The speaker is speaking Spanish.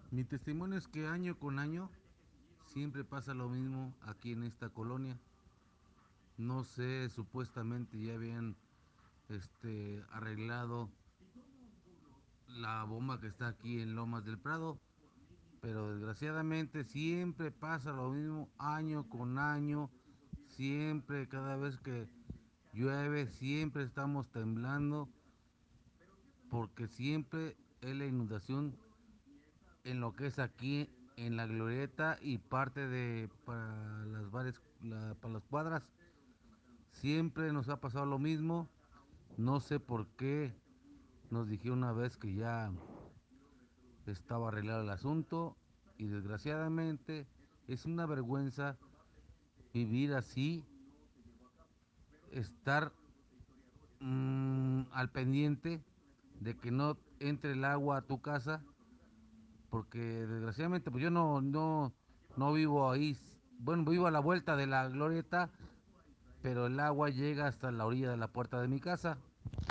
Mi testimonio es que año con año siempre pasa lo mismo aquí en esta colonia. No sé, supuestamente ya habían arreglado la bomba que está aquí en Lomas del Prado, pero desgraciadamente siempre pasa lo mismo año con año, siempre, cada vez que llueve, siempre estamos temblando, porque siempre es la inundación en lo que es aquí en la glorieta y parte de para las para las cuadras. Siempre nos ha pasado lo mismo. No sé por qué nos dijeron una vez que ya estaba arreglado el asunto y desgraciadamente es una vergüenza vivir así, estar al pendiente de que no entre el agua a tu casa, porque desgraciadamente pues yo no vivo ahí, bueno, vivo a la vuelta de la glorieta, pero el agua llega hasta la orilla de la puerta de mi casa.